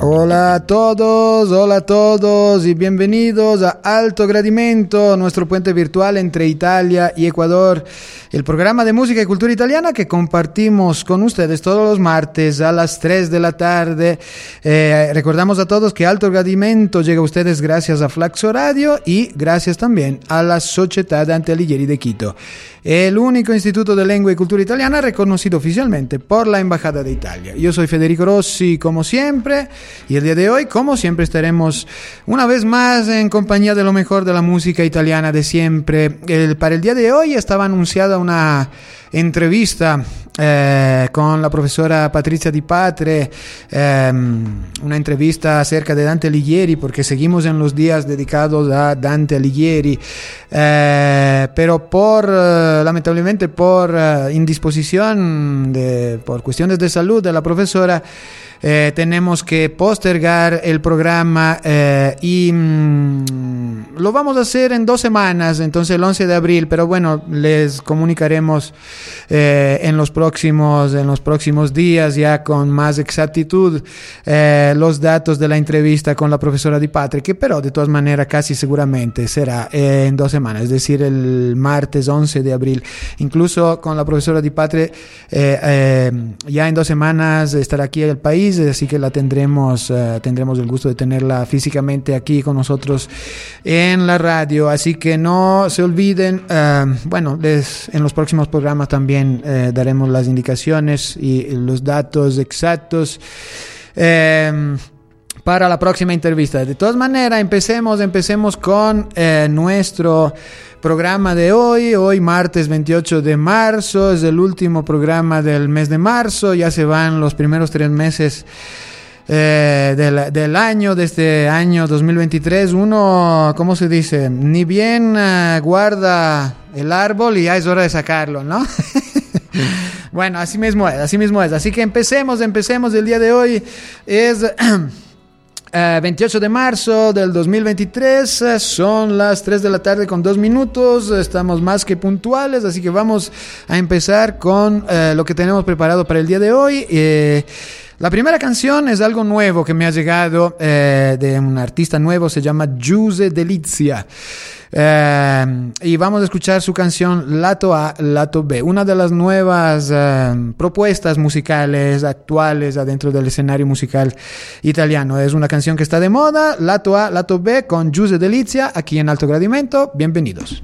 Hola a todos y bienvenidos a Alto Gradimento, nuestro puente virtual entre Italia y Ecuador, el programa de música y cultura italiana que compartimos con ustedes todos los martes a las 3 de la tarde. Recordamos a todos que Alto Gradimento llega a ustedes gracias a Flaxo Radio y gracias también a la Società Dante Alighieri de Quito, el único instituto de lengua y cultura italiana reconocido oficialmente por la Embajada de Italia. Yo soy Federico Rossi, como siempre, y el día de hoy, como siempre, estaremos una vez más en compañía de lo mejor de la música italiana de siempre. Para el día de hoy estaba anunciada una entrevista con la profesora Patrizia Di Patre, una entrevista acerca de Dante Alighieri, porque seguimos en los días dedicados a Dante Alighieri, pero lamentablemente por indisposición, por cuestiones de salud de la profesora, tenemos que postergar el programa y lo vamos a hacer en 2 semanas, entonces el 11 de abril, pero bueno, les comunicaremos en los próximos días ya con más exactitud los datos de la entrevista con la profesora Di Patre, que pero de todas maneras casi seguramente será en 2 semanas, es decir, el martes 11 de abril. Incluso con la profesora Di Patre ya en 2 semanas estará aquí en el país, así que la tendremos el gusto de tenerla físicamente aquí con nosotros en la radio, así que no se olviden, en los próximos programas también daremos las indicaciones y los datos exactos para la próxima entrevista. De todas maneras, empecemos con nuestro programa de hoy martes 28 de marzo, es el último programa del mes de marzo, ya se van los primeros 3 meses del año, de este año 2023. Uno, ¿cómo se dice? Ni bien guarda el árbol y ya es hora de sacarlo, ¿no? Bueno, así mismo es, así que empecemos. El día de hoy es 28 de marzo del 2023, son las 3 de la tarde con 2 minutos, estamos más que puntuales, así que vamos a empezar con lo que tenemos preparado para el día de hoy. La primera canción es algo nuevo que me ha llegado de un artista nuevo, se llama Giuse Delizia. Y vamos a escuchar su canción Lato A, Lato B, una de las nuevas propuestas musicales actuales adentro del escenario musical italiano. Es una canción que está de moda, Lato A, Lato B, con Giuse Delizia, aquí en Alto Gradimento. Bienvenidos.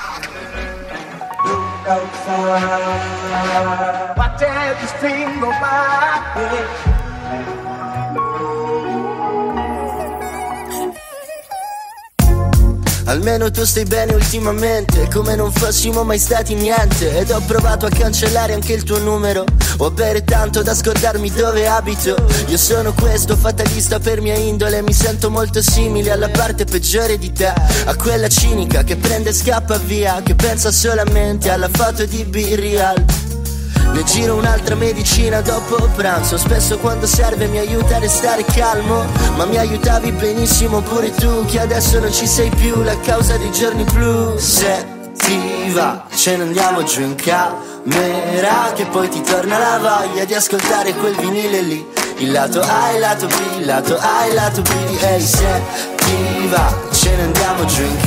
Almeno tu stai bene ultimamente, come non fossimo mai stati niente. Ed ho provato a cancellare anche il tuo numero, o a bere tanto da scordarmi dove abito. Io sono questo fatalista per mia indole, mi sento molto simile alla parte peggiore di te, a quella cinica che prende e scappa via, che pensa solamente alla foto di B-Real. Ne giro un'altra medicina dopo pranzo, spesso quando serve mi aiuta a restare calmo, ma mi aiutavi benissimo pure tu, che adesso non ci sei più, la causa dei giorni blu. Se ti va, ce ne andiamo giù in camera, che poi ti torna la voglia di ascoltare quel vinile lì, il lato A e il lato B, il lato A e il lato B. Ehi, se ti va, ce ne andiamo giù in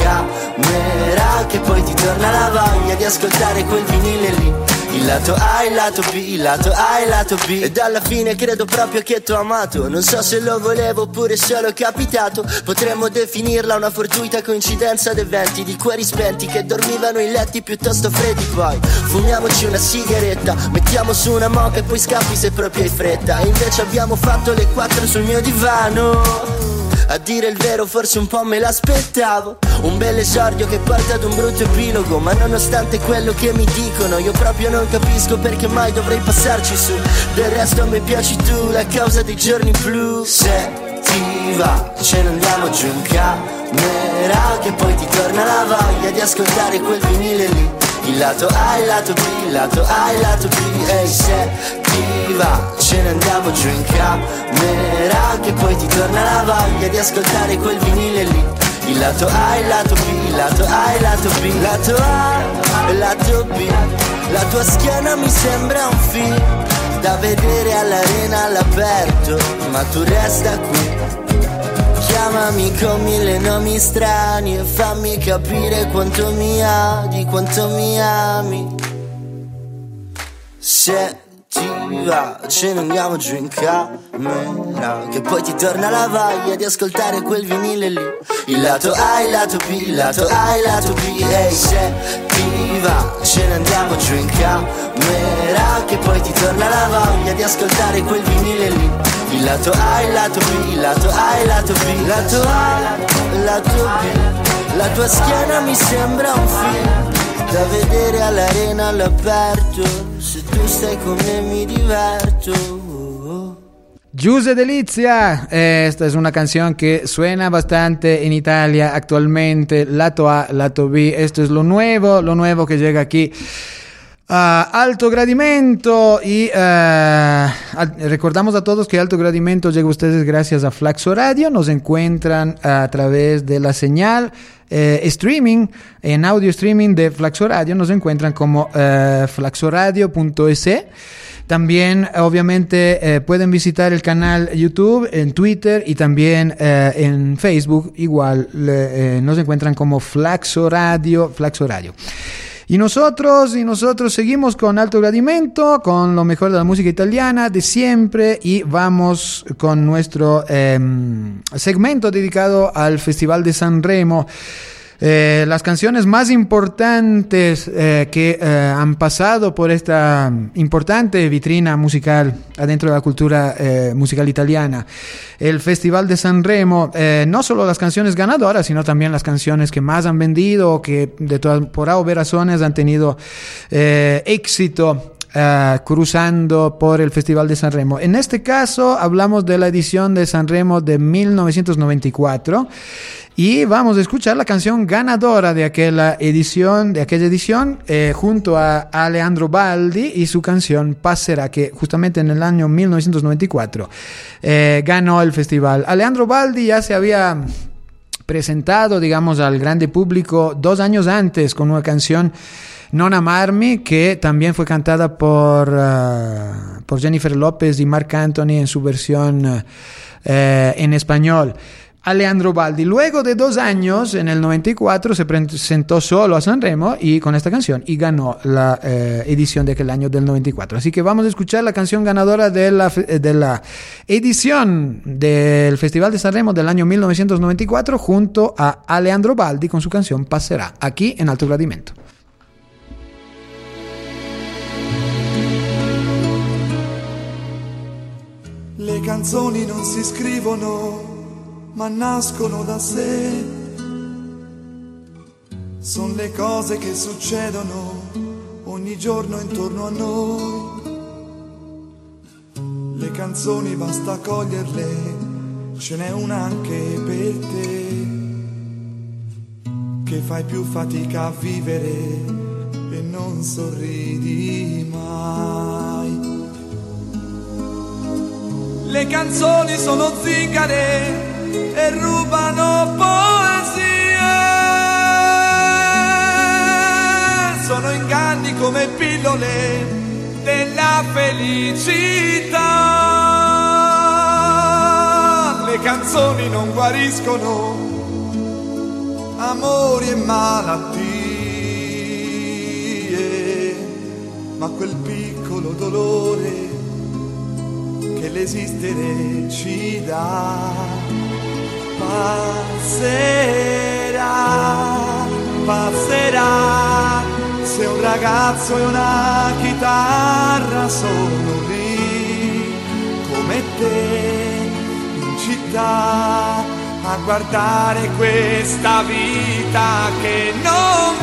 camera, che poi ti torna la voglia di ascoltare quel vinile lì, il lato A e il lato B, il lato A e il lato B. Ed alla fine credo proprio che t'ho amato, non so se lo volevo oppure solo capitato. Potremmo definirla una fortuita coincidenza d'eventi, di cuori spenti che dormivano in letti piuttosto freddi. Poi fumiamoci una sigaretta, mettiamo su una moca e poi scappi se proprio hai fretta. E invece abbiamo fatto le 4 sul mio divano. A dire il vero forse un po' me l'aspettavo, un bel esordio che porta ad un brutto epilogo, ma nonostante quello che mi dicono io proprio non capisco perché mai dovrei passarci su. Del resto a me piaci tu, la causa dei giorni blu. Se ti va, ce ne andiamo giù in camera, che poi ti torna la voglia di ascoltare quel vinile lì, il lato A e il lato B, il lato A e il lato B. Ehi, se ti va, ce ne andiamo giù in camera, che poi ti torna la voglia di ascoltare quel vinile lì, il lato A e il lato B, il lato A e il lato B, il lato A e il lato B. La tua schiena mi sembra un film da vedere all'arena all'aperto, ma tu resta qui. Chiamami con 1000 nomi strani e fammi capire quanto mi odi, quanto mi ami. Se ti va, ce ne andiamo giù in camera, che poi ti torna la voglia di ascoltare quel vinile lì. Il lato A, il lato B, il lato A, il lato B. Ehi, se ti va, ce ne andiamo giù in camera, che poi ti torna la voglia di ascoltare quel vinile lì. Il lato A, il lato B, il lato A, il lato B. Il lato A, il lato B. La tua schiena mi sembra un film da vedere all'arena all'aperto. Se tu stai con me mi diverto. Giuse Delizia, esta es una canción que suena bastante en Italia actualmente, lato A, lato B, esto es lo nuevo que llega aquí a Alto Gradimento y recordamos a todos que Alto Gradimento llega a ustedes gracias a Flaxo Radio, nos encuentran a través de la señal streaming, en audio streaming de Flaxo Radio, nos encuentran como flaxoradio.es. También, obviamente, pueden visitar el canal YouTube, en Twitter y también en Facebook. Igual nos encuentran como Flaxo Radio. Y nosotros seguimos con Alto Gradimento, con lo mejor de la música italiana de siempre, y vamos con nuestro segmento dedicado al Festival de Sanremo. Las canciones más importantes que han pasado por esta importante vitrina musical adentro de la cultura musical italiana. El Festival de Sanremo, no solo las canciones ganadoras, sino también las canciones que más han vendido, que por A o B razones han tenido éxito cruzando por el Festival de Sanremo. En este caso hablamos de la edición de Sanremo de 1994 y vamos a escuchar la canción ganadora de aquella edición, junto a Alejandro Baldi y su canción Passerà, que justamente en el año 1994 ganó el festival. Alejandro Baldi ya se había presentado, digamos, al grande público 2 años antes con una canción, Non Amarmi, que también fue cantada por Jennifer López y Marc Anthony en su versión en español. Alejandro Baldi, luego de 2 años, en el 94, se presentó solo a Sanremo y con esta canción y ganó la edición de aquel año del 94. Así que vamos a escuchar la canción ganadora de la edición del Festival de Sanremo del año 1994 junto a Alejandro Baldi con su canción Passerà, aquí en Alto Gradimento. Le canzoni non si scrivono, ma nascono da sé. Sono le cose che succedono ogni giorno intorno a noi. Le canzoni basta coglierle, ce n'è una anche per te, che fai più fatica a vivere e non sorridi mai. Le canzoni sono zingare e rubano poesie, sono inganni come pillole della felicità. Le canzoni non guariscono amori e malattie, ma quel piccolo dolore che l'esistere ci dà passerà, se un ragazzo e una chitarra sono lì come te in città a guardare questa vita che non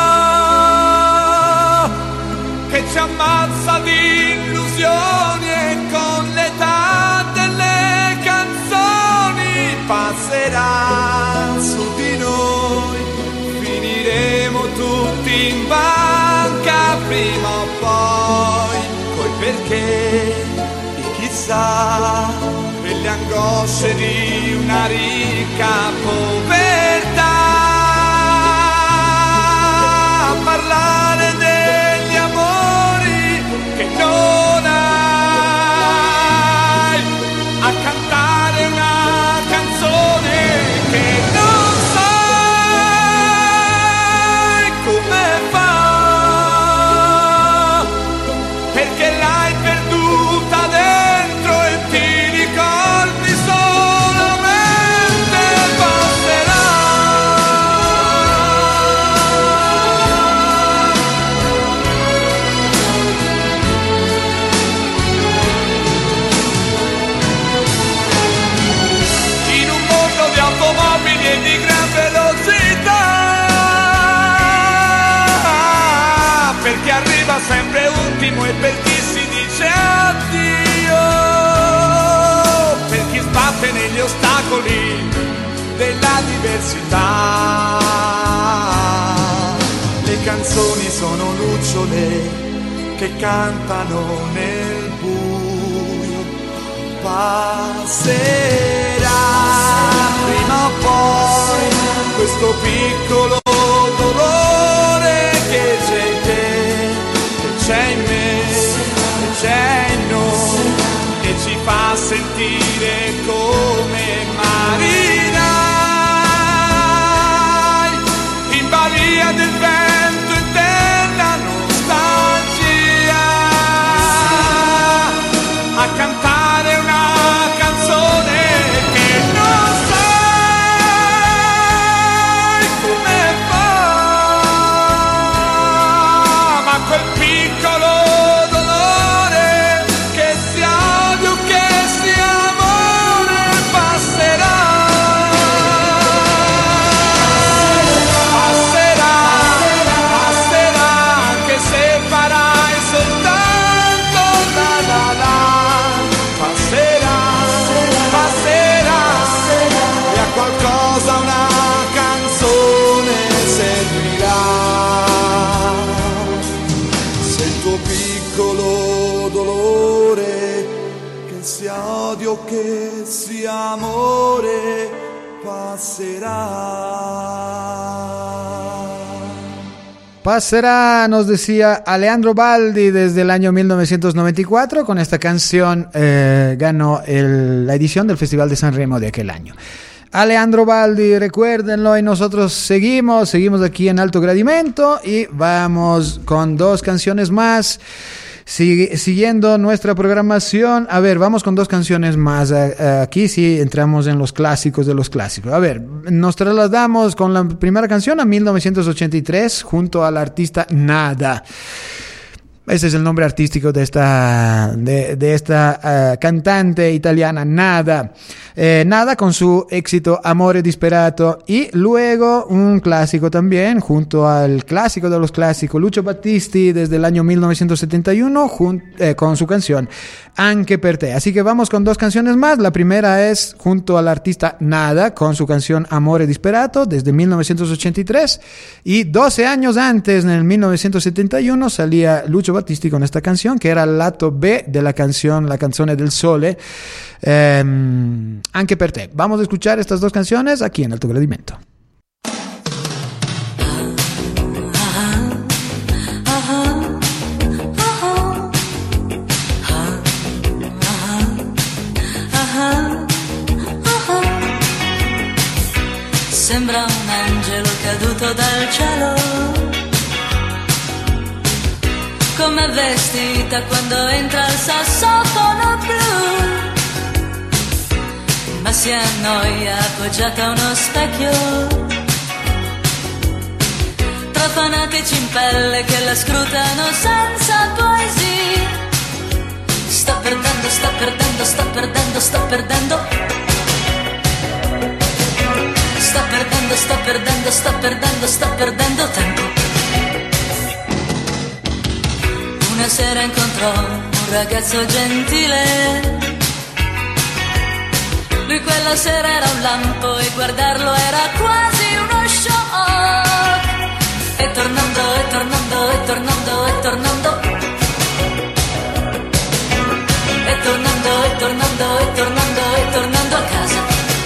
va, che ci ammazza di illusioni e con l'età delle canzoni passerà su di noi, finiremo tutti in banca prima o poi perché di chissà, per le angosce di una ricca povertà, a parlare degli amori che non arriva sempre ultimo e per chi si dice addio, per chi sbatte negli ostacoli della diversità. Le canzoni sono lucciole che cantano nel buio, passerà prima o poi questo piccolo dolore che c'è in te, che c'è in me, che c'è in noi, che ci fa sentire come marinai in balia del vento eterna nostalgia, a cantare una canzone che non sai come fa, ma quel piccolo dolore, che sia odio, che sia amore, passerà, passerà, passerà, anche se farai soltanto la la la, passerà, passerà, e a qualcosa una canzone servirà. Se il tuo piccolo dolore, che sia odio, che sia amore, passerà. Passerá, nos decía Alejandro Baldi desde el año 1994. Con esta canción ganó la edición del Festival de Sanremo de aquel año. Alejandro Baldi, recuérdenlo, y nosotros seguimos aquí en Alto Gradimento y vamos con dos canciones más. Siguiendo nuestra programación, a ver, vamos con dos canciones más. Aquí sí entramos en los clásicos de los clásicos. A ver, nos trasladamos con la primera canción a 1983 junto al artista Nada. Ese es el nombre artístico de esta cantante italiana, Nada. Nada con su éxito Amore Disperato, y luego un clásico también, junto al clásico de los clásicos, Lucio Battisti, desde el año 1971, con su canción Anche per te. Así que vamos con dos canciones más. La primera es junto al artista Nada, con su canción Amore Disperato, desde 1983, y 12 años antes, en el 1971, salía Lucio Battisti con esta canción, que era el lato B de la canzone del Sole, Anche per te. Vamos a escuchar estas dos canciones aquí en Alto Gradimento. Sembra un angelo caduto dal cielo, come vestita quando entra il sassofono blu, ma si annoia appoggiata a uno specchio, tra fanatici in pelle che la scrutano senza poesia. Sto perdendo, sto perdendo, sto perdendo, sto perdendo. Sto perdendo, sto perdendo, sto perdendo, sto perdendo tempo. Una sera incontrò un ragazzo gentile. Lui quella sera era un lampo e guardarlo era quasi uno shock. E tornando, e tornando, e tornando, e tornando. E tornando, e tornando, e tornando, e tornando a casa.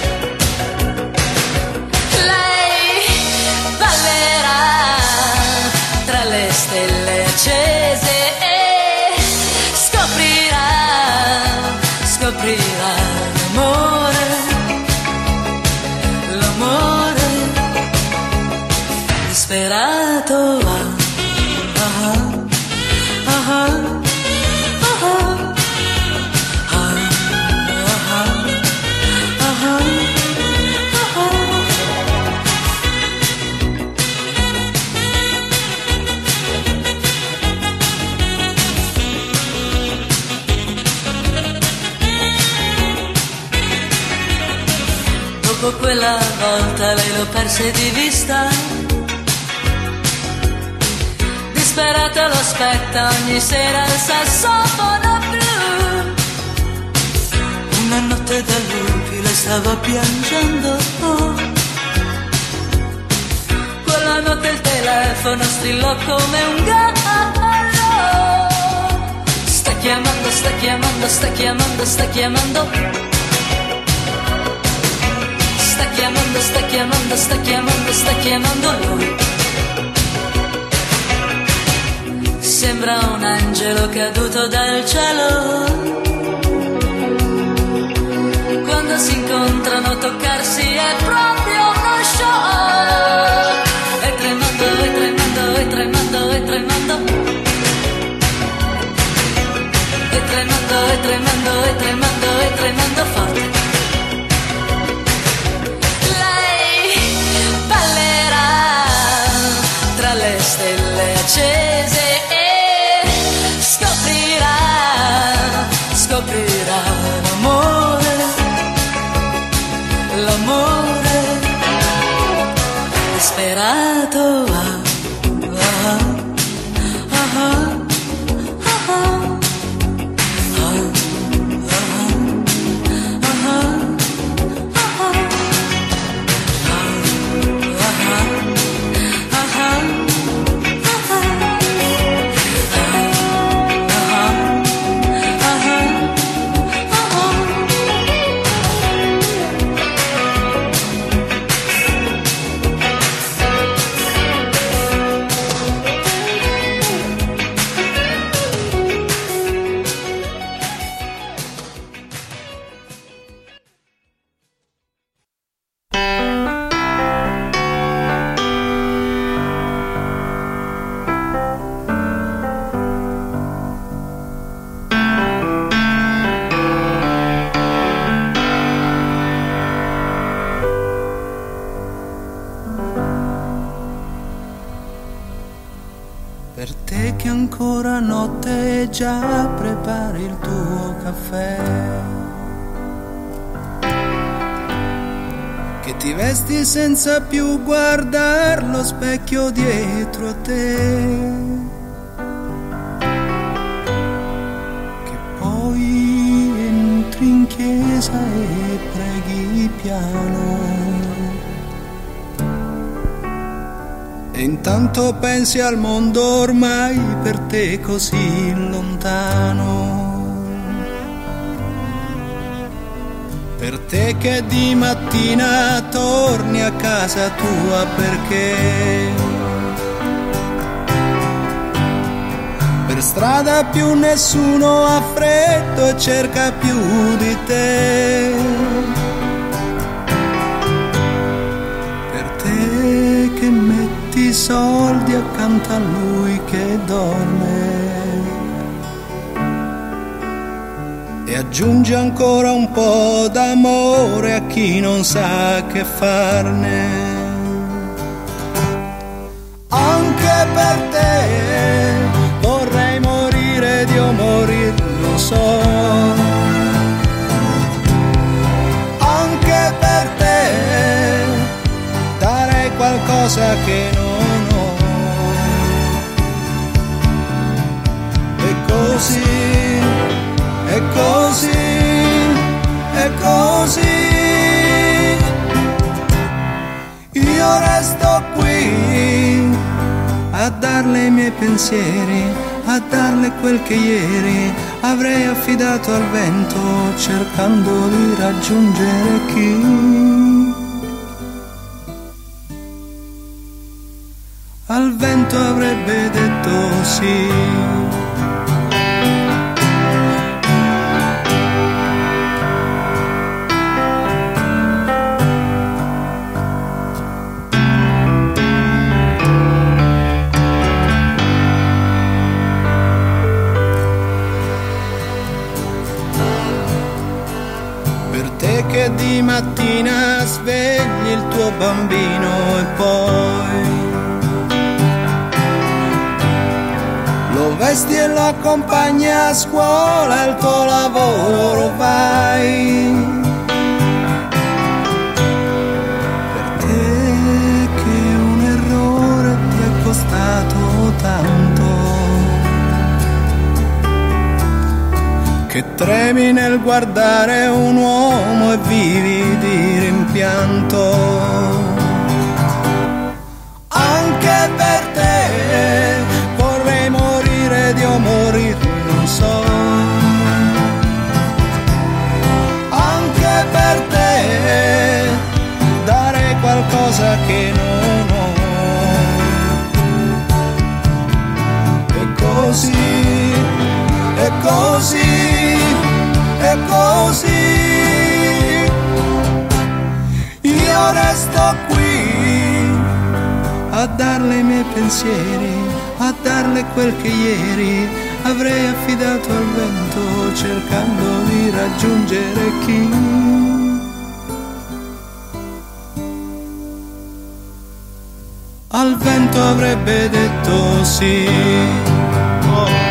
Tra le stelle accese e scoprirà l'amore disperato. Dopo quella volta lei lo perse di vista, disperato lo aspetta ogni sera al sassofono blu. Una notte da lui le stava piangendo, quella notte il telefono strillò come un gallo. Sta chiamando, sta chiamando, sta chiamando, sta chiamando. Sta chiamando, sta chiamando, sta chiamando, sta chiamando lui. Sembra un angelo caduto dal cielo. Quando si incontrano toccarsi è proprio uno show. E tremando, e tremando, e tremando, e tremando. E tremando, e tremando, e tremando, e tremando forte. Lei ballerà tra le stelle accese e scoprirà l'amore disperato. Per te che ancora notte e già prepari il tuo caffè, che ti vesti senza più guardar lo specchio dietro a te, che poi entri in chiesa e preghi piano. E intanto pensi al mondo ormai per te così lontano. Per te che di mattina torni a casa tua perché per strada più nessuno ha freddo e cerca più di te. Per te che metti i soldi accanto a lui che dorme e aggiungi ancora un po' d'amore a chi non sa che farne. Anche per te vorrei morire ed io morir lo so. Anche per te darei qualcosa che non ho. E così, e così, e così io resto qui a darle i miei pensieri, a darle quel che ieri avrei affidato al vento, cercando di raggiungere chi al vento avrebbe detto sì. Per te che di mattina svegli il tuo bambino e poi lo vesti e lo accompagni a scuola, al tuo lavoro vai. Per te che un errore ti è costato tanto, che tremi nel guardare un uomo e vivi di rimpianto. Anche per te vorrei morire di morire, non so. Anche per te dare qualcosa che non ho. E così, e così, e così io resto qui a darle i miei pensieri, a darle quel che ieri avrei affidato al vento, cercando di raggiungere chi al vento avrebbe detto sì. Oh.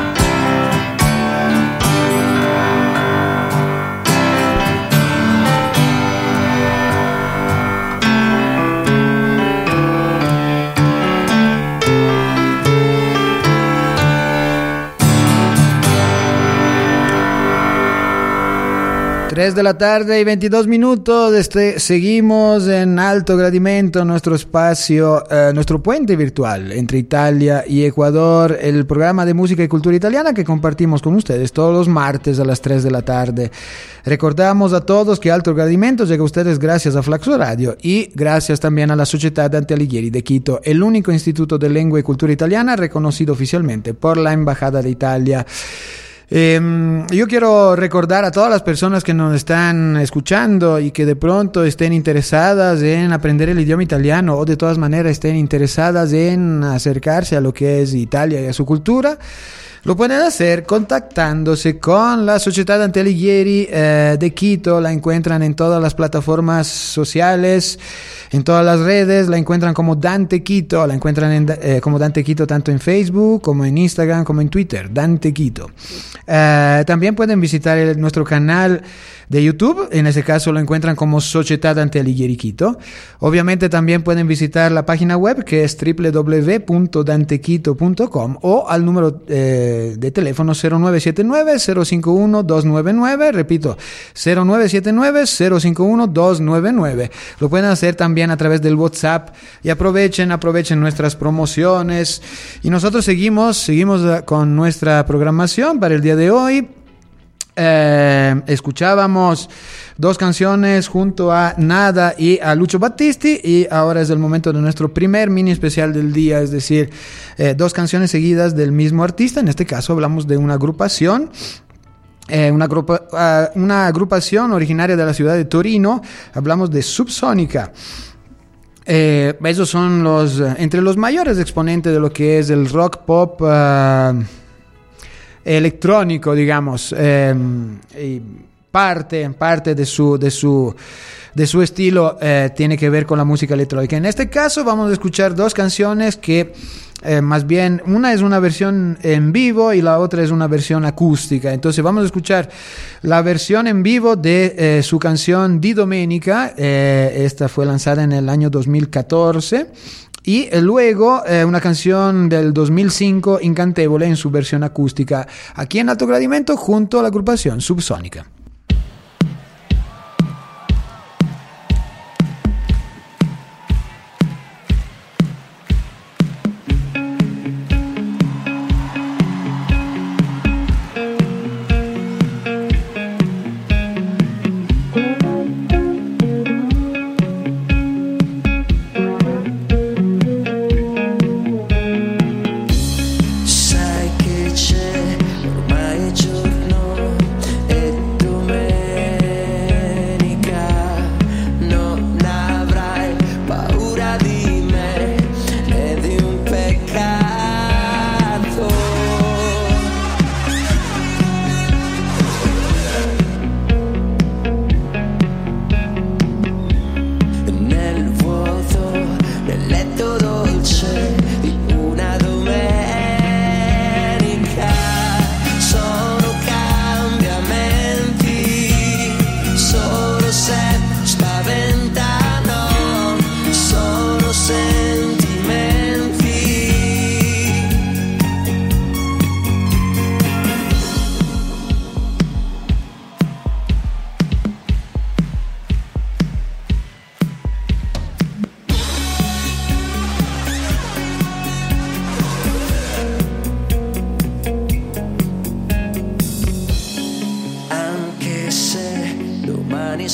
3 de la tarde y 22 minutos. Seguimos en Alto Gradimento, nuestro espacio, nuestro puente virtual entre Italia y Ecuador, el programa de música y cultura italiana que compartimos con ustedes todos los martes a las 3 de la tarde. Recordamos a todos que Alto Gradimento llega a ustedes gracias a Flaxo Radio y gracias también a la Società Dante Alighieri de Quito, el único instituto de lengua y cultura italiana reconocido oficialmente por la Embajada de Italia. Yo quiero recordar a todas las personas que nos están escuchando y que de pronto estén interesadas en aprender el idioma italiano o de todas maneras estén interesadas en acercarse a lo que es Italia y a su cultura. Lo pueden hacer contactándose con la Società Dante Alighieri de Quito. La encuentran en todas las plataformas sociales, en todas las redes. La encuentran como Dante Quito. La encuentran como Dante Quito tanto en Facebook como en Instagram como en Twitter. Dante Quito. También pueden visitar nuestro canal de YouTube. En ese caso lo encuentran como Società Dante Alighieri Quito. Obviamente también pueden visitar la página web que es www.dantequito.com o al número de teléfono 0979-051-299. Repito, 0979-051-299. Lo pueden hacer también a través del WhatsApp y aprovechen nuestras promociones. Y nosotros seguimos con nuestra programación para el día de hoy. Escuchábamos 2 canciones junto a Nada y a Lucio Battisti y ahora es el momento de nuestro primer mini especial del día, es decir, 2 canciones seguidas del mismo artista. En este caso hablamos de una agrupación. Una agrupación originaria de la ciudad de Torino. Hablamos de Subsonica. Esos son entre los mayores exponentes de lo que es el rock pop electrónico, digamos, y parte de su estilo tiene que ver con la música electrónica. En este caso vamos a escuchar 2 canciones que más bien una es una versión en vivo y la otra es una versión acústica. Entonces vamos a escuchar la versión en vivo de su canción Di Domenica. Esta fue lanzada en el año 2014. Y luego una canción del 2005, Incantevole, en su versión acústica, aquí en Alto Gradimento junto a la agrupación Subsonica. Ormai è giorno e tu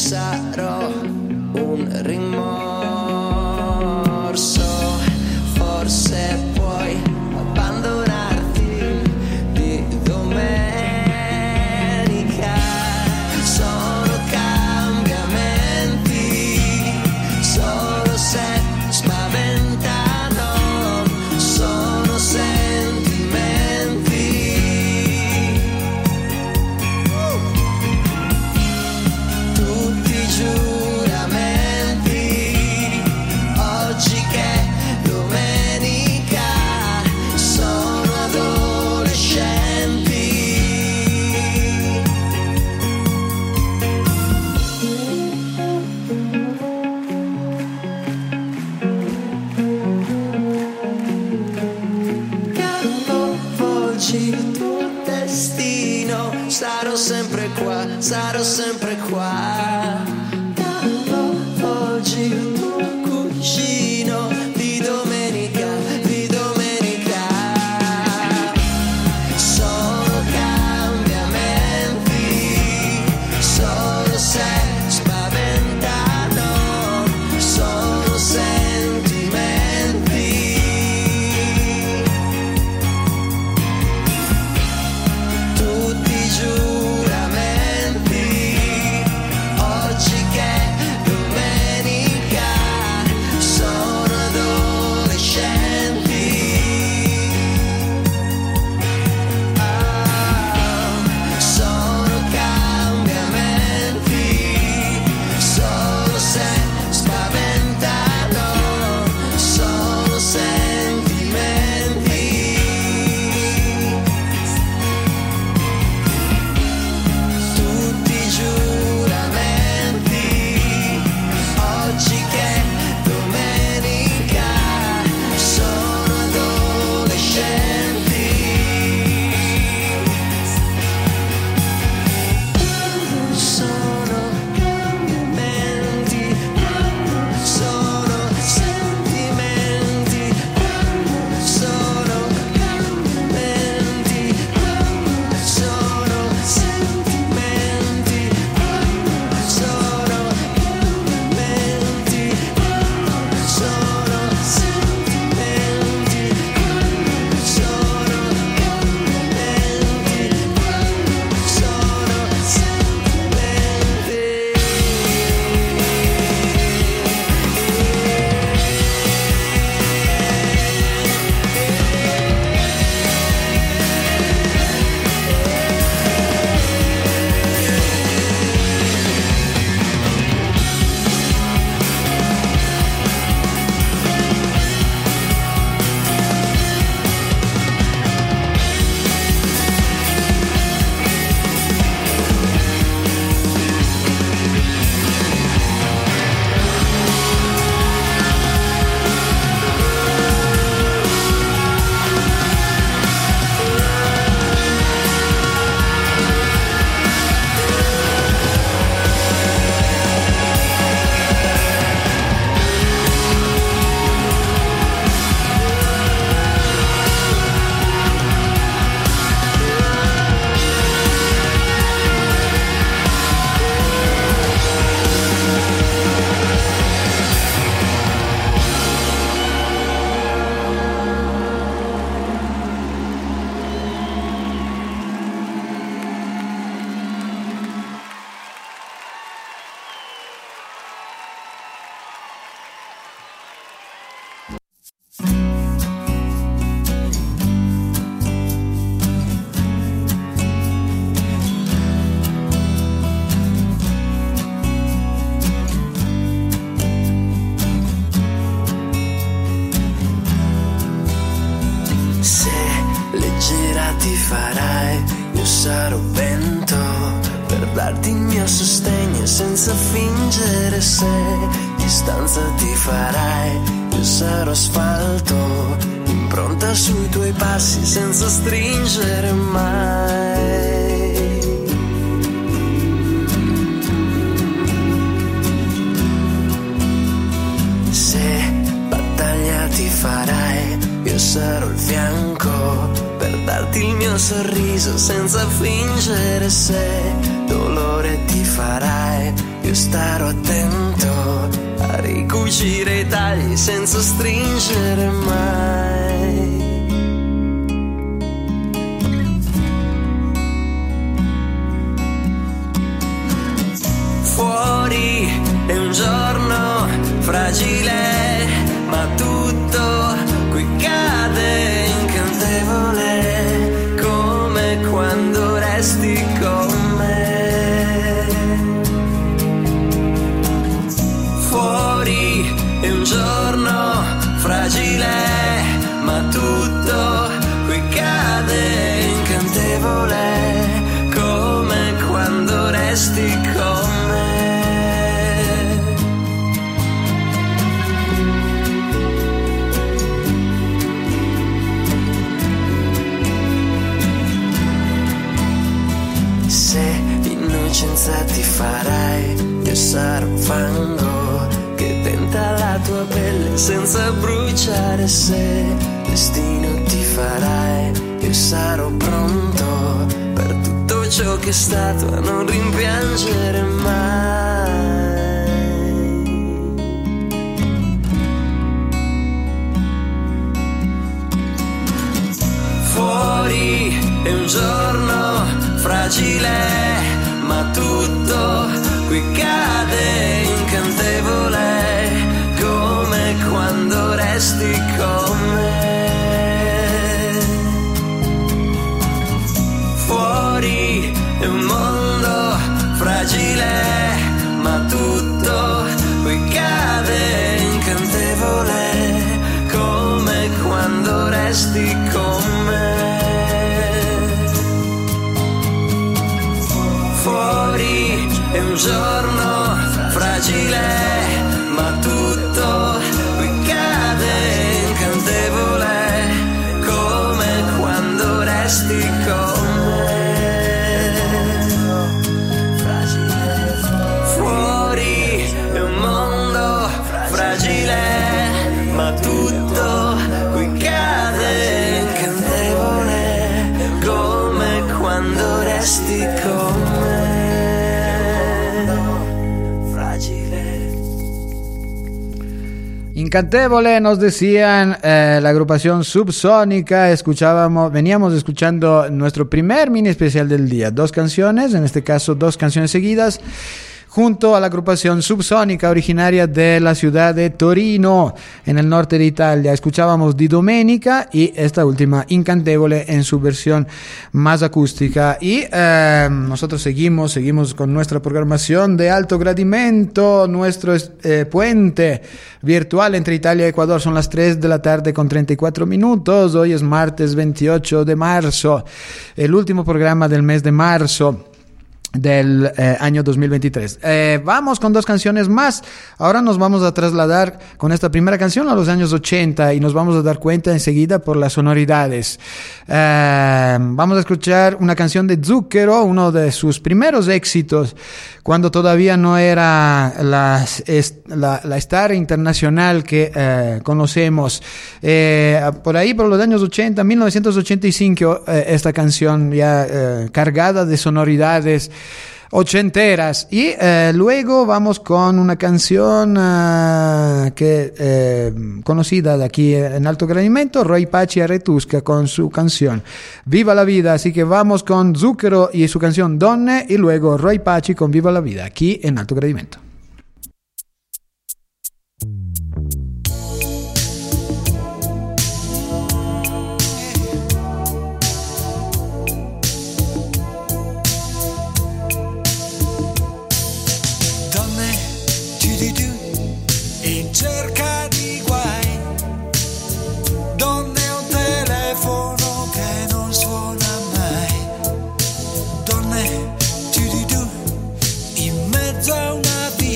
sarò un rimorso, forse puoi abbandonarti di domenica. Sono cambiamenti, solo se spaventano, sono sentimenti. Tutti giuramenti, oggi che è domenica, sono adolescenti. Capovolgi il tuo destino, sarò sempre qua, sarò sempre qua. Capovolgi il tuo cuscino di domenica, di domenica. Sono cambiamenti, solo se spaventano, sono sentimenti. Tutti giuramenti, oggi che è domenica, sono adolescenti. Sono cambiamenti, solo se spaventano, sono sentimenti. Tutti giuramenti, oggi che è domenica, sono adolescenti. Sono cambiamenti, sono sentimenti, sono cambiamenti, sono sentimenti, sono cambiamenti, sono sentimenti, sono Se leggera ti farai, io sarò vento per darti il mio sostegno senza fingere. Se distanza ti farai, io sarò asfalto, impronta sui tuoi passi senza stringere mai. Se battaglia ti farai, io sarò il fianco per darti il mio sorriso senza fingere. Se dolore ti farai, io starò attento a ricucire i tagli senza stringere mai. Fuori è un giorno fragile, ma tutto qui cade incantevole, come quando resti con me. Fuori è un giorno fragile, ma tutto qui cade incantevole, come quando resti con me. Se innocenza ti farai, io sarò fango che tenta la tua pelle senza bruciare. Se destino ti farai, io sarò pronto per tutto ciò che è stato, a non rimpiangere mai. Fuori è un giorno fragile, ma tutto qui cade incantevole, come quando resti con me. Fuori è un mondo fragile, ma tutto qui cade incantevole, come quando resti con me. Fuori è un giorno fragile, ma tutto qui cade incantevole, come quando resti con me. Fuori è un mondo fragile, ma tutto qui cade incantevole, come quando resti con me. Incantevole nos decían la agrupación Subsónica. Veníamos escuchando nuestro primer mini especial del día, 2 canciones, en este caso 2 canciones seguidas, junto a la agrupación Subsónica, originaria de la ciudad de Torino, en el norte de Italia. Escuchábamos Di Domenica y esta última, Incantevole, en su versión más acústica. Y nosotros seguimos con nuestra programación de alto gradimento, nuestro puente virtual entre Italia y Ecuador. Son las 3 de la tarde con 34 minutos. Hoy es martes 28 de marzo, el último programa del mes de marzo del año 2023. Vamos con 2 canciones más. Ahora nos vamos a trasladar con esta primera canción a los años 80 y nos vamos a dar cuenta enseguida por las sonoridades. Vamos a escuchar una canción de Zucchero, uno de sus primeros éxitos, cuando todavía no era la star internacional que conocemos. Por ahí, por los años 80, 1985, esta canción ya cargada de sonoridades ochenteras. Y luego vamos con una canción conocida de aquí en Alto Gradimento, Roy Paci Aretusca, con su canción Viva la Vida. Así que vamos con Zucchero y su canción Donne, y luego Roy Paci con Viva la Vida, aquí en Alto Gradimento. In cerca di guai, donne un telefono che non suona mai, donne in mezzo a una vita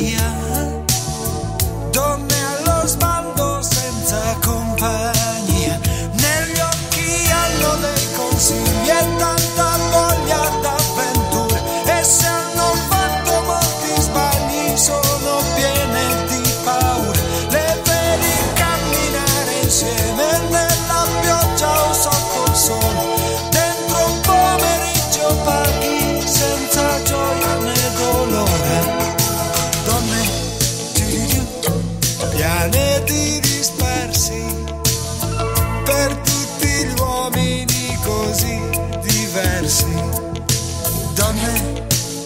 sì. Donne,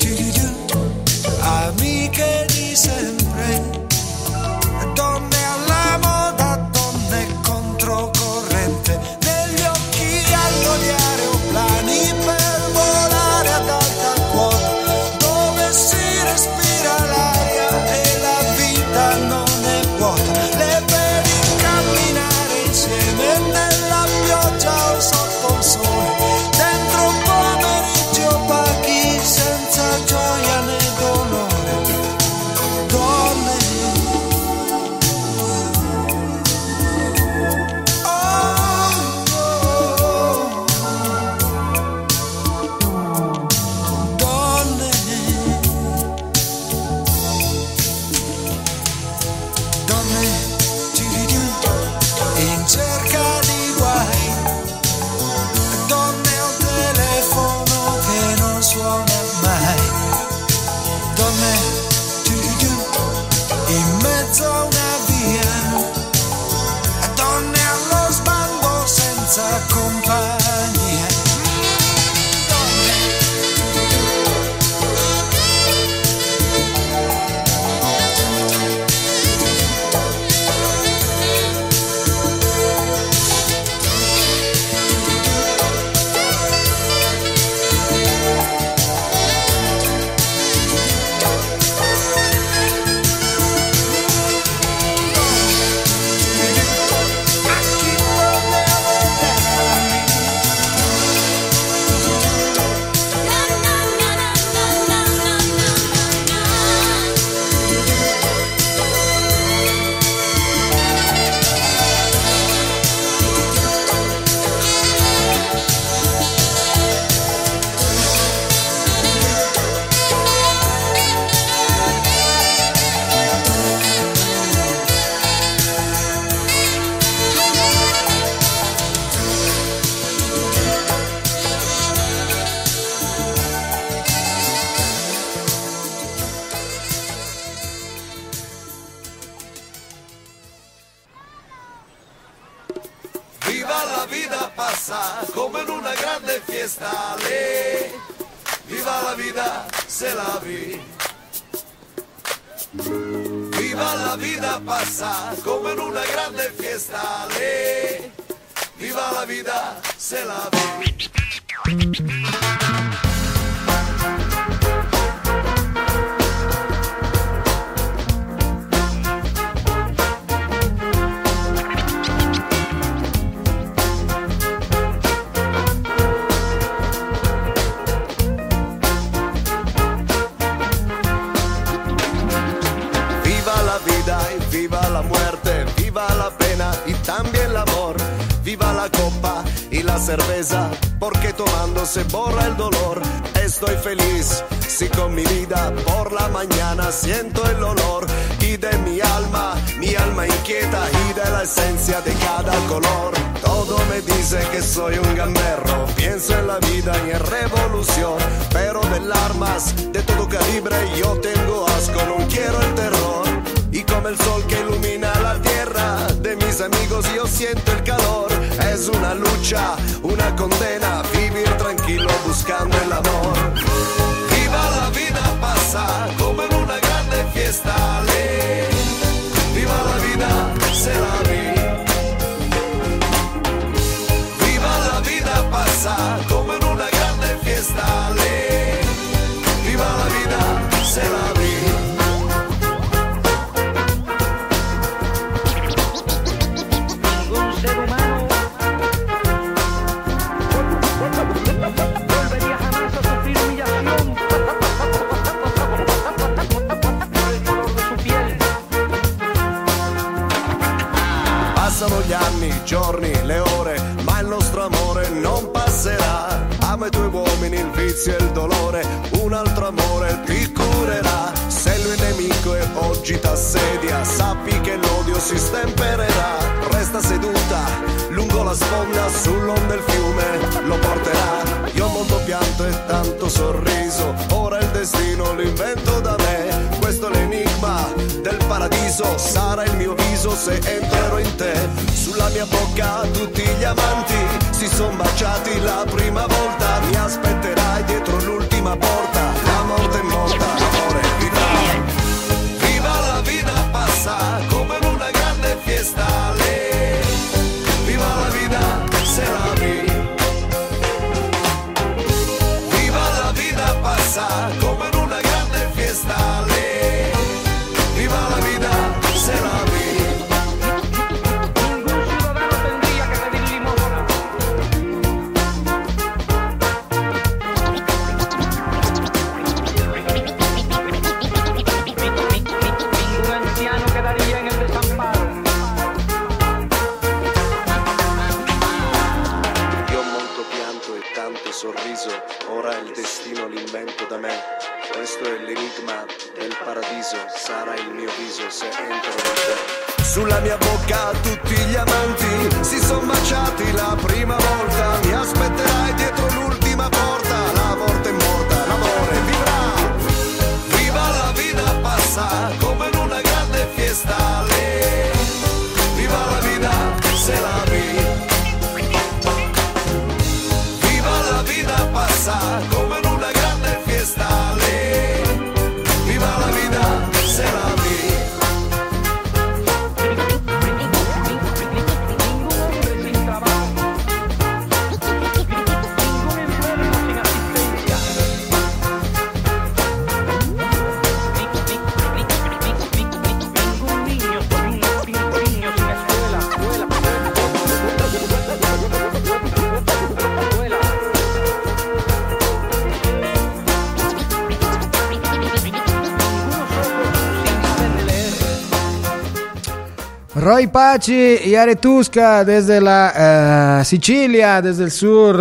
amiche di sempre, donne alla moda, donne controcorrente, negli occhi alto di aeroplani per volare ad alta quota, dove si respira l'aria e la vita non è vuota, le vedi camminare insieme nella pioggia o sotto il sole, dentro pomeriggi opachi senza gioia né dolore. Donne, donne, donne, in cerca di guai, donne al telefono che non suona mai, donne in mezzo a una via, donne allo sbando senza compagnia. Viva la vida pasa come in una grande fiesta, le. Viva la vida se la vi. Viva la vida pasa come in una grande fiesta, le. Viva la vida se la vi. Viva la muerte, viva la pena y también el amor. Viva la copa y la cerveza, porque tomando se borra el dolor. Estoy feliz, si con mi vida por la mañana siento el olor y de mi alma inquieta y de la esencia de cada color. Todo me dice que soy un gamberro, pienso en la vida y en revolución, pero de armas de todo calibre yo tengo asco, no quiero el terror. Y como el sol que ilumina la tierra, de mis amigos yo siento el calor. Es una lucha, una condena, vivir tranquilo buscando el amor. Viva la vida pasa como en una grande fiesta, le. Viva la vida se la vi. Viva la vida pasa como en una grande fiesta, le. Viva la vida se la vi. Passano gli anni, i giorni, le ore, ma il nostro amore non passerà. Ama i tuoi uomini, il vizio e il dolore, un altro amore ti curerà. Se lui è nemico e oggi t'assedia, sappi che l'odio si stempererà. Resta seduta lungo la sponda, sull'onda del fiume lo porterà. Io ho molto pianto e tanto sorriso, ora il destino lo invento da me. Questo è l'enigma del paradiso, sarà il mio viso se entrerò in te. Sulla mia bocca tutti gli amanti si son baciati la prima volta, mi aspetterò l'ultima porta, la morte è morta, l'amore vivrà. Viva la vita passa come in una grande fiesta, viva la vita se la vi. Viva la vita passa come in una grande fiesta, viva la vita se la vi. Sorriso, ora il destino l'invento da me. Questo è l'enigma del paradiso, sarà il mio viso se entro in te. Sulla mia bocca tutti gli amanti si son baciati la prima volta. Mi aspetterai dietro l'ultima porta, la morte è morta, l'amore vivrà. Viva la vita passa come in una grande fiesta, viva la vita se la vi. Passa come in una grande fiesta, viva la vita se la vi. Roy Paci y Aretusca desde la Sicilia, desde el sur,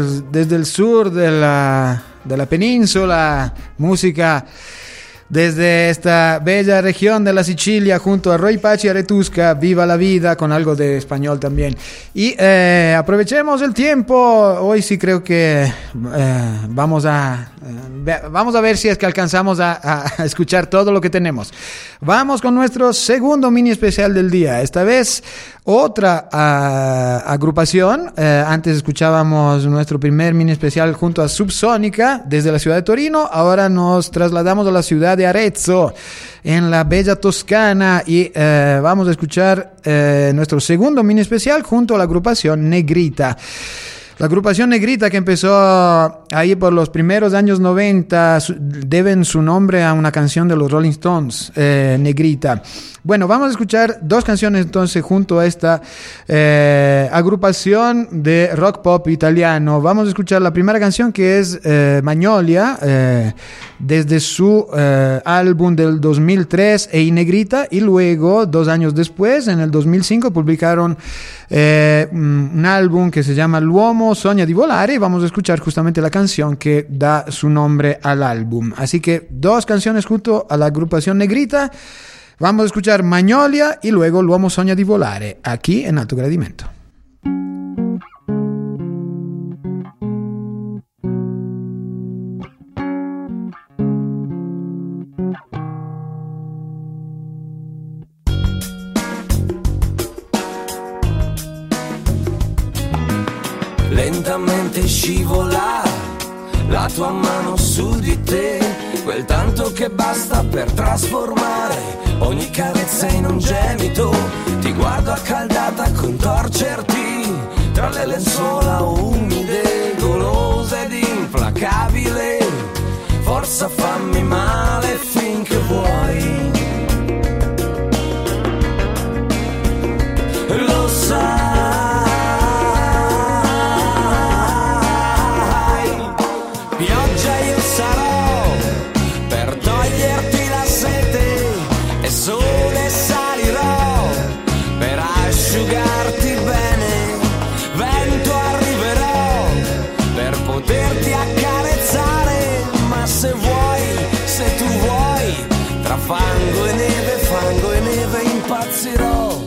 de la península, música desde esta bella región de la Sicilia junto a Roy Paci y Aretusca, Viva la Vida, con algo de español también. Y aprovechemos el tiempo, hoy sí creo que vamos a ver si es que alcanzamos a escuchar todo lo que tenemos. Vamos con nuestro segundo mini especial del día, esta vez otra agrupación. Antes escuchábamos nuestro primer mini especial junto a Subsónica desde la ciudad de Torino, ahora nos trasladamos a la ciudad de Arezzo, en la bella Toscana, y vamos a escuchar nuestro segundo mini especial junto a la agrupación Negrita. La agrupación Negrita, que empezó ahí por los primeros años 90, deben su nombre a una canción de los Rolling Stones, Negrita. Bueno, vamos a escuchar dos canciones entonces junto a esta agrupación de rock pop italiano. Vamos a escuchar la primera canción, que es Magnolia, desde su álbum del 2003, Ehi Negrita, y luego, 2 años después, en el 2005, publicaron un álbum que se llama L'uomo sogna di volare, y vamos a escuchar justamente la canción que da su nombre al álbum. Así que 2 canciones junto a la agrupación Negrita. Vamos a escuchar Magnolia y luego L'uomo sogna di volare, aquí en Alto Gradimento. Lentamente scivola la tua mano su di te, quel tanto che basta per trasformare ogni carezza in un gemito. Ti guardo accaldata, contorcerti tra le lenzuola umide, golosa ed implacabile. Forza, fammi male finché vuoi. Lo sai, sole salirò per asciugarti bene, vento arriverò per poterti accarezzare, ma se vuoi, se tu vuoi, tra fango e neve impazzirò.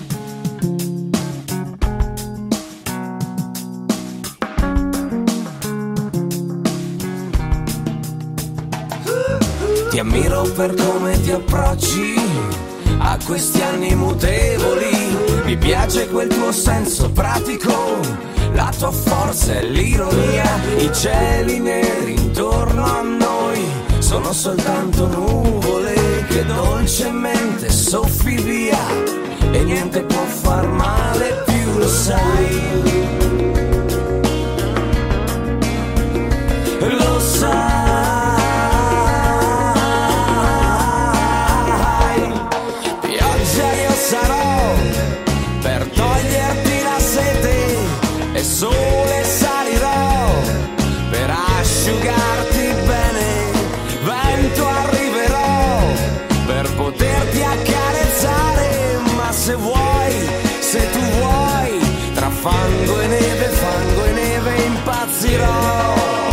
Ti ammiro per come ti approcci a questi anni mutevoli. Mi piace quel tuo senso pratico, la tua forza è l'ironia. I cieli neri intorno a noi sono soltanto nuvole che dolcemente soffi via e niente può far male più, lo sai. Lo sai, pioggia io sarò per toglierti la sete e sole salirò per asciugarti bene, vento arriverò per poterti accarezzare, ma se vuoi, se tu vuoi, tra fango e neve impazzirò.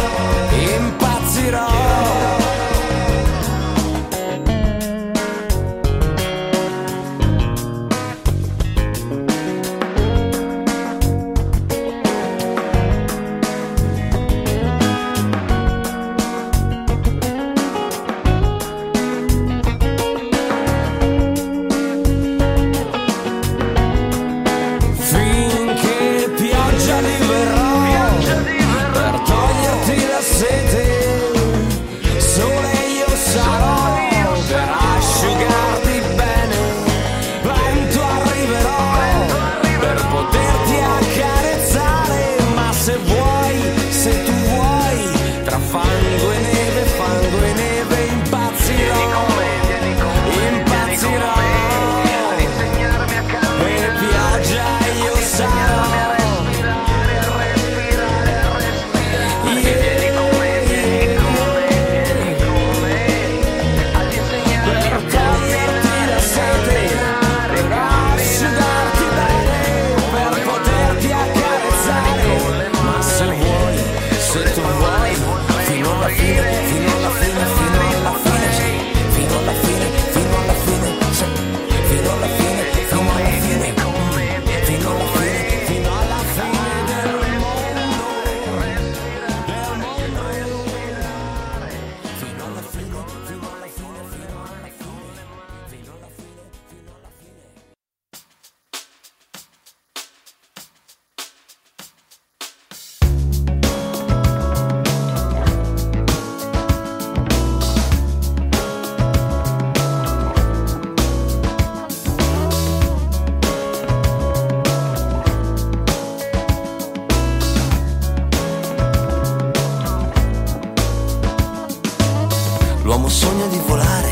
L'uomo sogna di volare,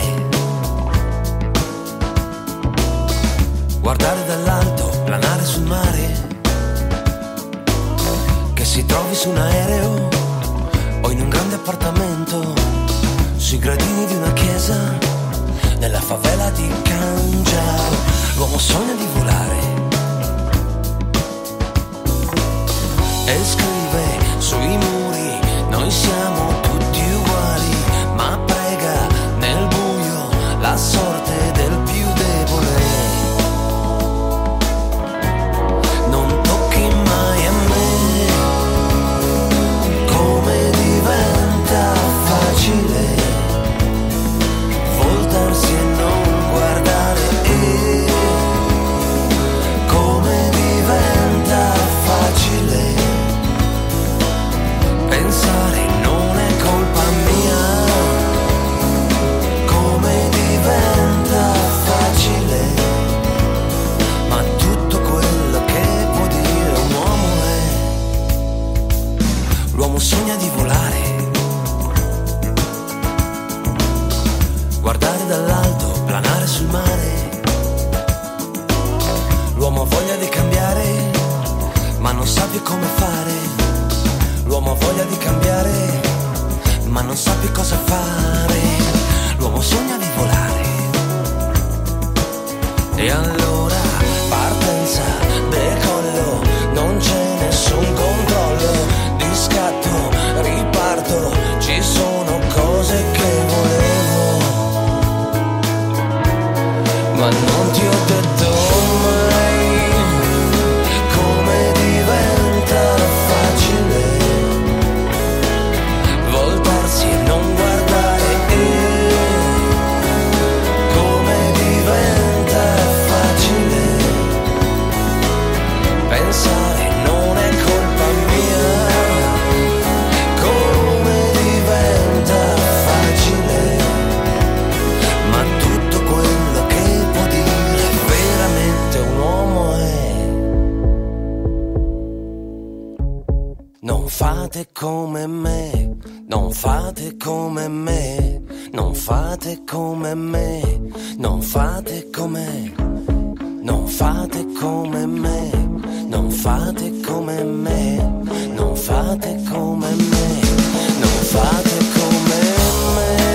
guardare dall'alto, planare sul mare, che si trovi su un aereo o in un grande appartamento, sui gradini di una chiesa, nella favela di Cangiao. L'uomo sogna di volare e scrive sui muri: noi siamo tutti uguali, ma prega nel buio la sorte del più debole. Non tocchi mai a me, come diventa facile voltarsi e non guardare, come diventa facile pensare non è colpa mia, come diventa facile, ma tutto quello che può dire un uomo è: l'uomo sogna di volare, guardare dall'alto, planare sul mare, l'uomo ha voglia di cambiare, ma non sa più come fare. L'uomo ha voglia di cambiare, ma non sa più cosa fare. L'uomo sogna di volare, e allora partenza, decollo, non c'è nessun controllo, di scatto, riparto, ci sono cose che volevo, ma non ti ho detto mai come diventa facile voltarsi e non guardare, come diventa facile Non fate come me, non fate come me, non fate come me, non fate come, non fate come me, non fate come me, non fate come me, non fate come me.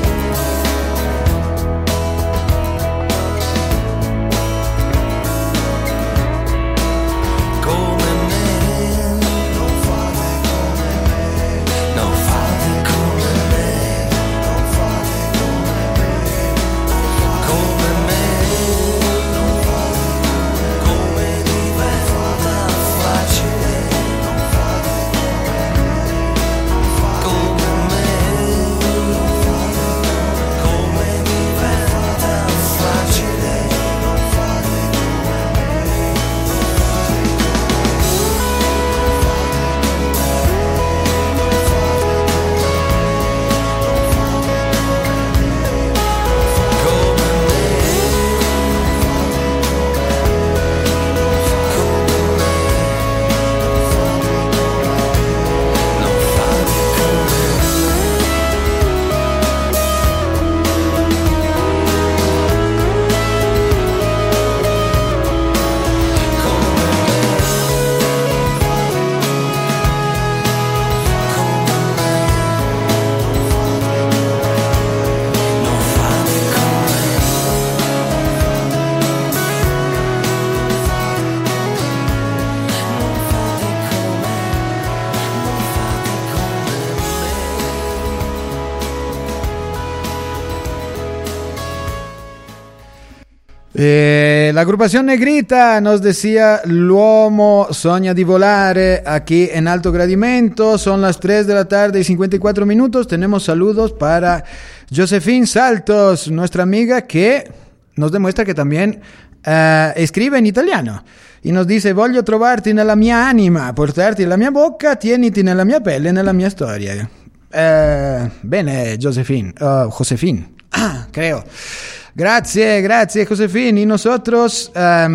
La agrupación Negrita nos decía: l'uomo sogna di volare, aquí en Alto Gradimento. Son las 3 de la tarde y 54 minutos. Tenemos saludos para Josefine Saltos, nuestra amiga, que nos demuestra que también escribe en italiano. Y nos dice: voglio trovarti nella mia anima, portarti nella mia bocca, tieniti nella mia pelle, nella mia storia. Bene, Josefine, creo. Gracias, Josefina. Y nosotros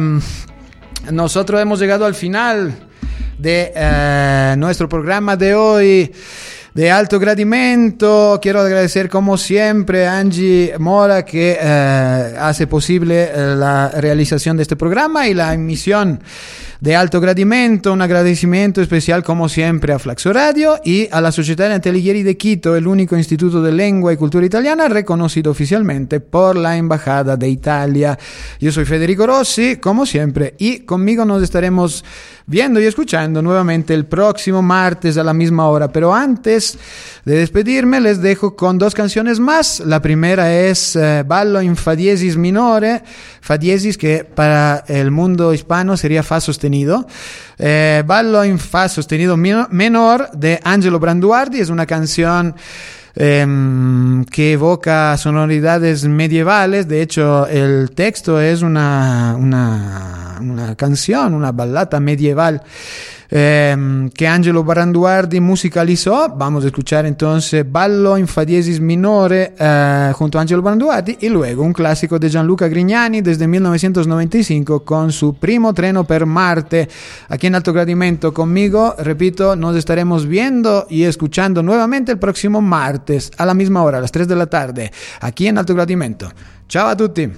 hemos llegado al final de nuestro programa de hoy de Alto Gradimento. Quiero agradecer como siempre a Angie Mora, que hace posible la realización de este programa y la emisión de Alto Gradimento. Un agradecimiento especial como siempre a Flaxo Radio y a la Società Nati Alighieri de Quito, el único instituto de lengua y cultura italiana reconocido oficialmente por la Embajada de Italia. Yo soy Federico Rossi, como siempre, y conmigo nos estaremos viendo y escuchando nuevamente el próximo martes a la misma hora. Pero antes de despedirme les dejo con dos canciones más. La primera es Ballo in Fa diesis minore, Fa diesis que para el mundo hispano sería Fa sostenido. Ballo in Fa sostenido menor de Angelo Branduardi. Es una canción que evoca sonoridades medievales. De hecho, el texto es una canción, una ballata medieval que Angelo Branduardi musicalizó. Vamos a escuchar entonces Ballo in Fa diesis minore junto a Angelo Branduardi, y luego un clásico de Gianluca Grignani desde 1995 con su Primo treno per Marte. Aquí en Alto Gradimento conmigo, repito, nos estaremos viendo y escuchando nuevamente el próximo martes a la misma hora, a las 3 de la tarde, aquí en Alto Gradimento. Ciao a tutti.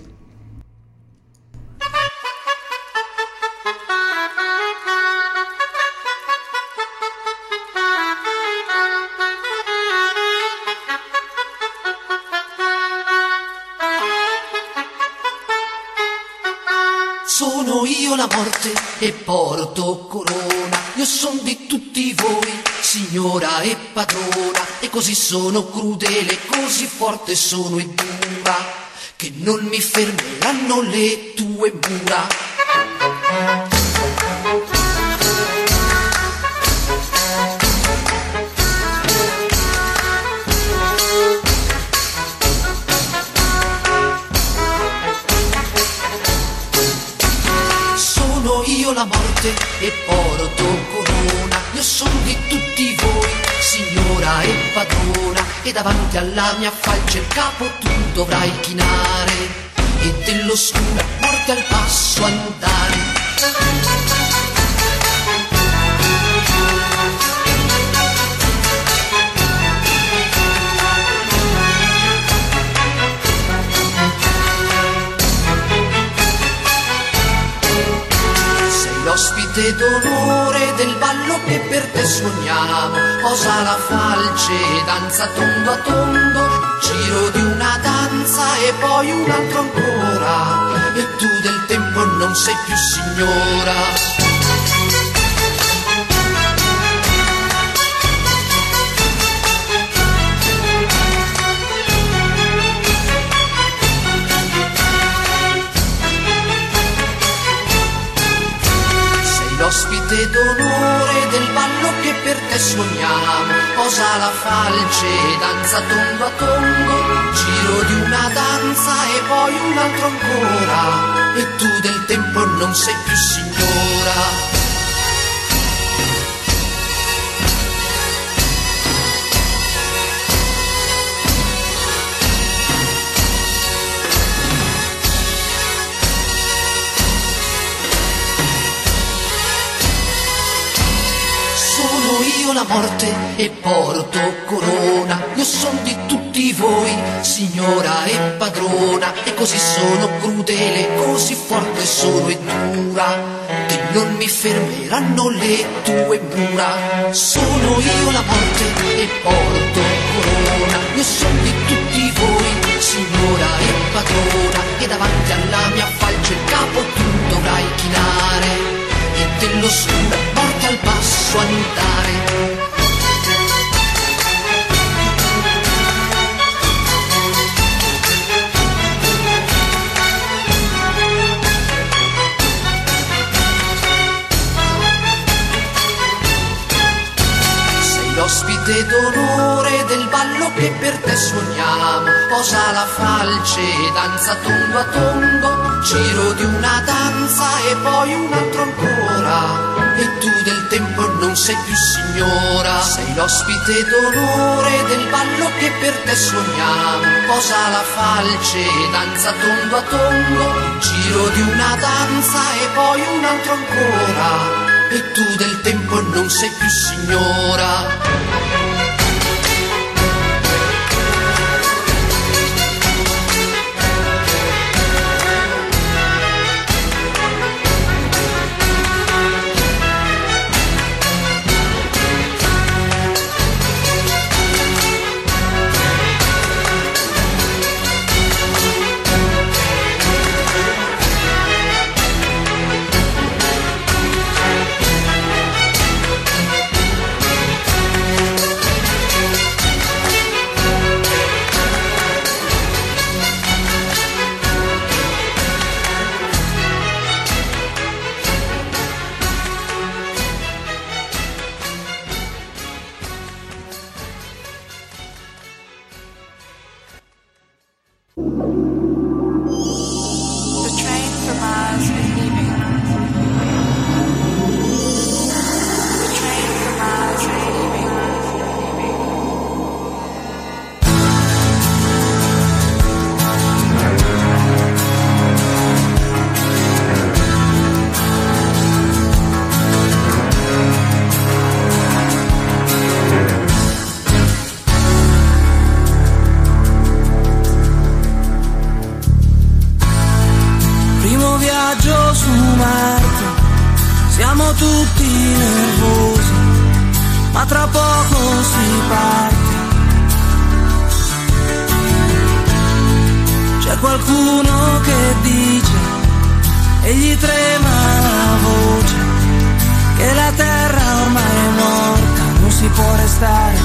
Sono io la morte e porto corona, io son di tutti voi, signora e padrona, e così sono crudele, così forte sono e dura, che non mi fermeranno le tue mura. La morte e porto corona, io sono di tutti voi, signora e padrona, e davanti alla mia falce il capo tu dovrai chinare, e dell'oscura morte al passo andare. l'ospite d'onore del ballo che per te suoniamo. Posa la falce, danza tondo a tondo, giro di una danza e poi un altro ancora, e tu del tempo non sei più signora. L'ospite d'onore del ballo che per te suoniamo. Posa la falce, danza tondo a tondo, giro di una danza e poi un altro ancora, e tu del tempo non sei più signora. Io la morte e porto corona, io son di tutti voi, signora e padrona, e così sono crudele, così forte sono e dura, che non mi fermeranno le tue mura. Sono io la morte e porto corona, io son di tutti voi, signora e padrona, e davanti alla mia falce il capo tu dovrai chinare, e dell'oscura porta al basso andare. L'ospite d'onore del ballo che per te suoniamo. Posa la falce, danza tondo a tondo, giro di una danza e poi un altro ancora, e tu del tempo non sei più signora. Sei l'ospite d'onore del ballo che per te suoniamo. Posa la falce, danza tondo a tondo, giro di una danza e poi un altro ancora, e tu del tempo non sei più signora. Siamo tutti nervosi, ma tra poco si parte. C'è qualcuno che dice, e gli trema la voce, che la terra ormai è morta, non si può restare.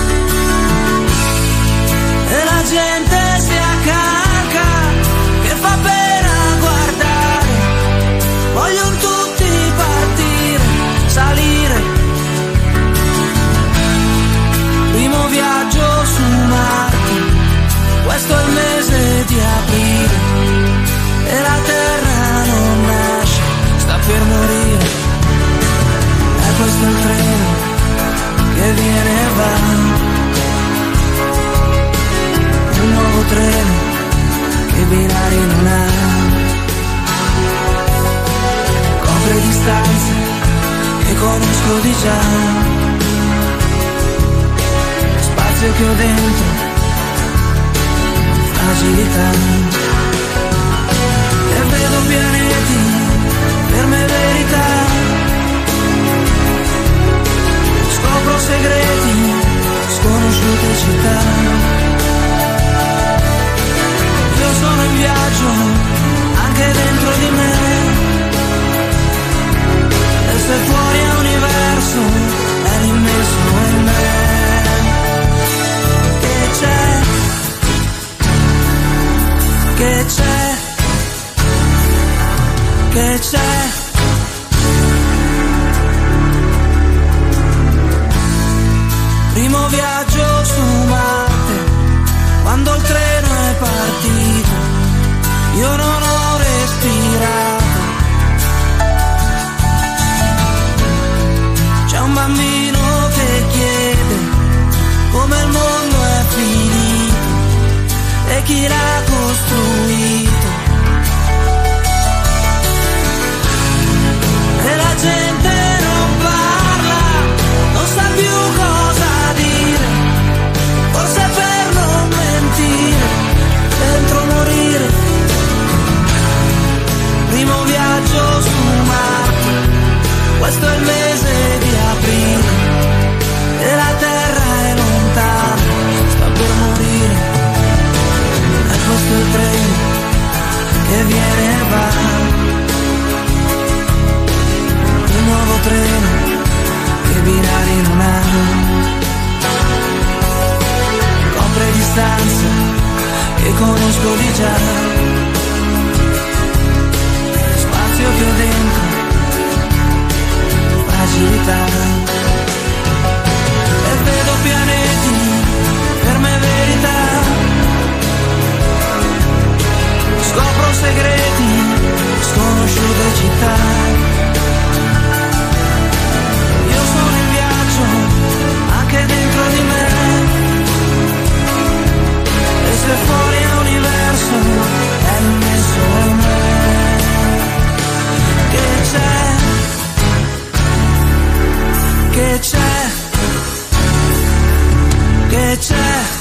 E la gente si accanca, che fa pena guardare. Vogliono tutti partire, salire. Primo viaggio su Marte, questo è il mese di aprile, e la terra non nasce, sta per morire. E questo è il treno che viene e va, un nuovo treno che binari non ha. Copre distanze che conosco di già, spazio che ho dentro, fragilità. E vedo pianeti, ferme verità, sconosciute città. Io sono in viaggio anche dentro di me, e se fuori è universo è l'immenso in me. Che c'è, che c'è, che c'è. Primo viaggio su Marte, quando il treno è partito, io non ho respirato. C'è un bambino che chiede come il mondo è finito e chi l'ha costruito. E la gente non parla, non sa più cosa dire, forse per non mentire, dentro morire. Primo viaggio su Marte, questo è il mese di aprile, e la terra è lontana, sta per morire. E questo è il treno che viene e va, un nuovo treno che binari non ha, copre distanze che conosco di già, spazio che ho dentro, fragilità, e vedo pianeti, ferme verità, scopro segreti, sconosciute città. Io sono in viaggio anche dentro di me, e se fuori è universo è immenso in me. Che c'è, che c'è, che c'è.